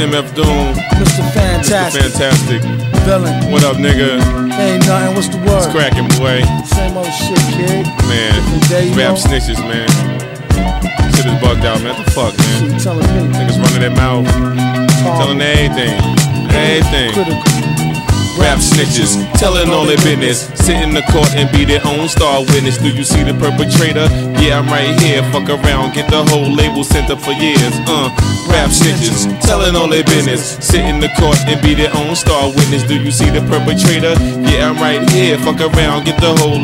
MF Doom. Mr. Fantastic. Mr. Fantastic. Villain. What up, nigga? Ain't nothing. What's the word? It's cracking, boy. Same old shit, kid. Man, Day, rap know? snitches, man. Shit is bugged out, man. What the fuck, man? Shit, you telling me. Niggas running their mouth. Telling everything. Everything. Critical. Rap snitches, telling all their business. Sit in the court and be their own star witness. Do you see the perpetrator? Yeah, I'm right here. Fuck around, get the whole label sent up for years. Rap snitches, telling all their business. Sit in the court and be their own star witness. Do you see the perpetrator? Yeah, I'm right here. Fuck around, get the whole